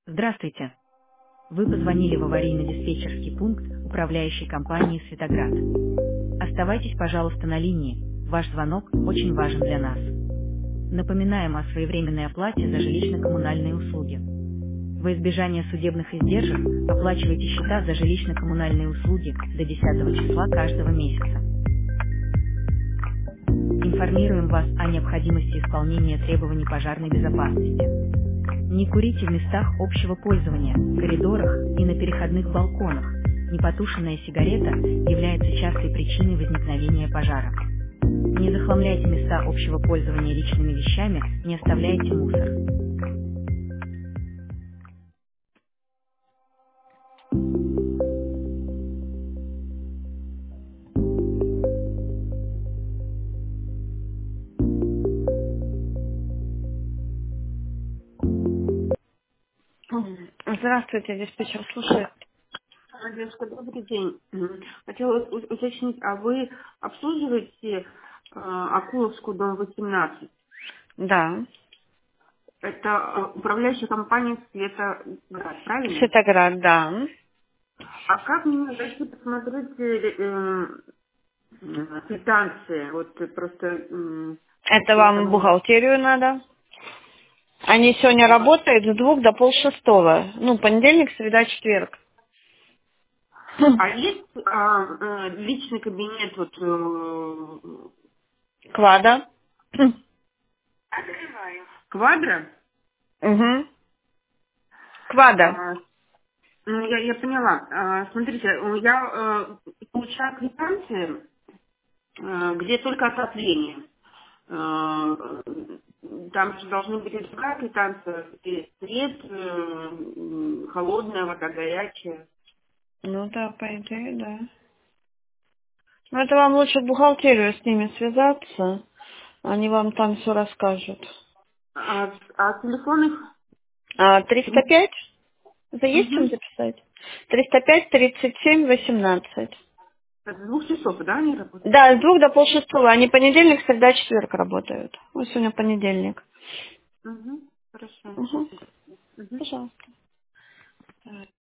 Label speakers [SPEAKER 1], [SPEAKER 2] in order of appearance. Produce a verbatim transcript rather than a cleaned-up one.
[SPEAKER 1] Здравствуйте. Вы позвонили в аварийно-диспетчерский пункт управляющей компании «Светоград». Оставайтесь, пожалуйста, на линии. Ваш звонок очень важен для нас. Напоминаем о своевременной оплате за жилищно-коммунальные услуги. Во избежание судебных издержек оплачивайте счета за жилищно-коммунальные услуги до десятого числа каждого месяца. Информируем вас о необходимости исполнения требований пожарной безопасности. Не курите в местах общего пользования, коридорах и на переходных балконах. Непотушенная сигарета является частой причиной возникновения пожара. Не захламляйте места общего пользования личными вещами, не оставляйте мусор. Здравствуйте, диспетчер, слушаю.
[SPEAKER 2] А, Девушка, добрый день. М, Хотела у- уточнить, а вы обслуживаете э, Акуловскую, дом восемнадцать?
[SPEAKER 1] Да,
[SPEAKER 2] Это э, управляющая компания «Светоград», правильно?
[SPEAKER 1] Светоград, да.
[SPEAKER 2] А как мне зайти посмотреть э, э, м, квитанции? Вот э, просто м,
[SPEAKER 1] Это
[SPEAKER 2] я
[SPEAKER 1] вам в
[SPEAKER 2] там...
[SPEAKER 1] бухгалтерию надо. Они сегодня
[SPEAKER 2] А,
[SPEAKER 1] работают с двух до полшестого. Ну, понедельник, среда, четверг.
[SPEAKER 2] а есть а, э, личный кабинет вот э,
[SPEAKER 1] Квада.
[SPEAKER 2] Квадро?
[SPEAKER 1] Угу. Квада.
[SPEAKER 2] А, ну, я, я поняла. А, смотрите, я э, получаю квитанции, э, где только отопление. Э, Там же должны быть и другая квитанция, где свет, э, м, холодная вода, горячая.
[SPEAKER 1] Ну да, по идее, да. Ну, это вам лучше в бухгалтерию с ними связаться. Они вам там все расскажут.
[SPEAKER 2] А, а телефон их
[SPEAKER 1] А, триста пять? Это есть чем
[SPEAKER 2] мгм,
[SPEAKER 1] записать? триста пять тридцать семь восемнадцать.
[SPEAKER 2] с двух часов, да, они работают?
[SPEAKER 1] Да, с двух до полшестого. Они понедельник, среда, четверг работают. Вот сегодня понедельник.
[SPEAKER 2] Угу, хорошо,
[SPEAKER 1] Угу.
[SPEAKER 2] спасибо. Мгм.
[SPEAKER 1] Пожалуйста.